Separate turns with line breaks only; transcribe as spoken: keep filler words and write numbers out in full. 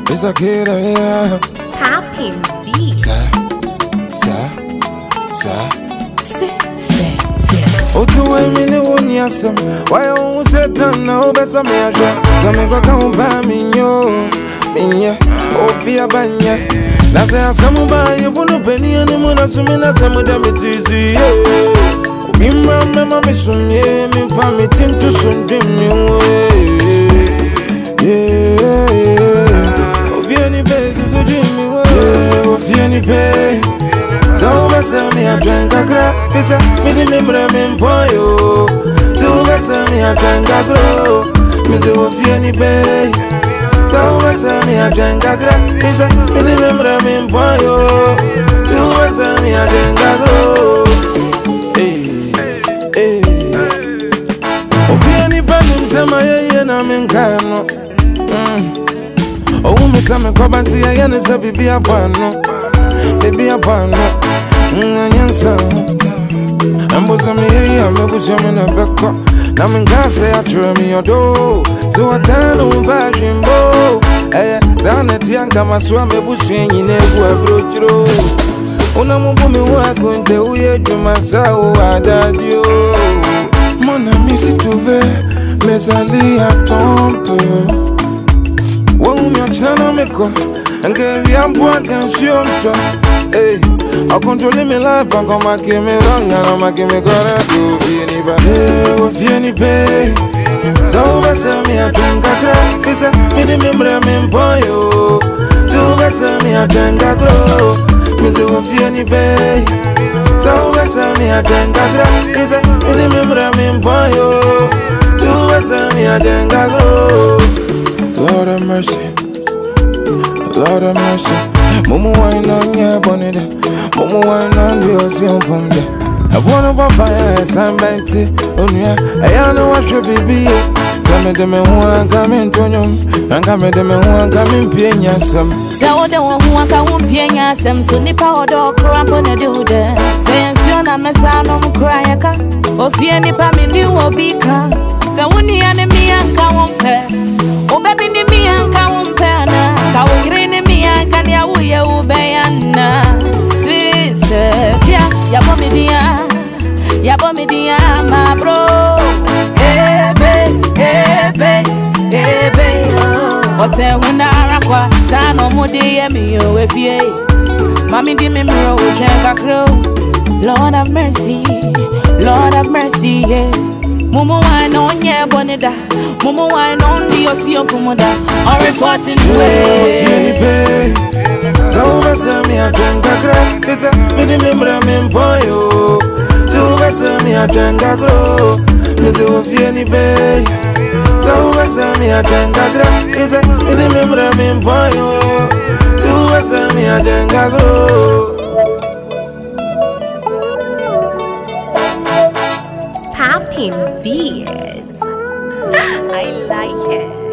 It's a kid, yeah.
Happy beat.
Sa, sa, sa.
Sit, sit,
Oh, to a minute, one yasam. Why I won't set down now, but some measure. Some go come by me, yo. Minya, oh, be a banya. That's a some by you, no penny, and the moon, assuming that some of them it is easy. Remember, mamma, me soon, yeah, me family, tin to soon, dim you. Yeah, yeah. Oh, any baby, so dream me, yeah, oh, any baby. So besa mi atrenga gra, pesa mi di membra mi mpoyo. So besa mi atrenga gro, mi se wo fie ni be. So besa mi atrenga gra, pesa mi di membra mi mpoyo. So besa mi atrenga gro. Hey, hey. O fie ni ba mi msema yeye na menkano. O umi sa me kwa banti ya yene se bibi apano. Baby, I'm born up, I'm son. I'm bosom here, I'm a bosom in a back. Now, in Gaza, I try me your door to a town of fashion bow. Eh, down at Yanka, swam a bush in a broach road. When I'm a woman, I couldn't tell you to myself, I died you. Mona, miss it to ver, mais allez à tomber. Won't you tell me? And give you a boy can see on top. Hey, I control me life and come back me wrong and I'm making me gonna do anybody. Hey, with any pay. So besa me a drink a crack. Pisa me the member me boyo. So besa me a drink a grow. Me say with any pay. So besa me a drink a crack. Pisa me the member me boyo. So besa me a drink a grow. Lord have mercy. Lord of mercy, Momo wine on your bonnet, Momo wine on the ocean from there. I wanna buy a sunbanty, on ya, I know what should be. Tell me the men who are coming to you, and come the men who are coming paying ya some.
So the one who are coming paying ya some, so the power dog crap on the dude. Saying, son, I'm a son of Crayaka, or fear any family will be come. So when the enemy and come on pair, oh, baby, me and come on pair. Sister, yeah, ya bomb dia, ya bomb dia, my bro. Hey, babe, hey, babe, hey, babe. What the hundred aqua, son of Modi, me, you if ye. Mammy, give me mirror, check a crow. Lord have mercy, Lord have mercy, yeah. Mumu wine on ya boneda, Mumu wine on the ocean for mother, or reporting way.
So besa me a drink a crack, pesa me the member me boyo. So besa me a drink a grow, me say wo fie ni be. So besa me a drink a crack, pesa me the member me boyo. So besa me a drink a grow.
Happy beat. I like it.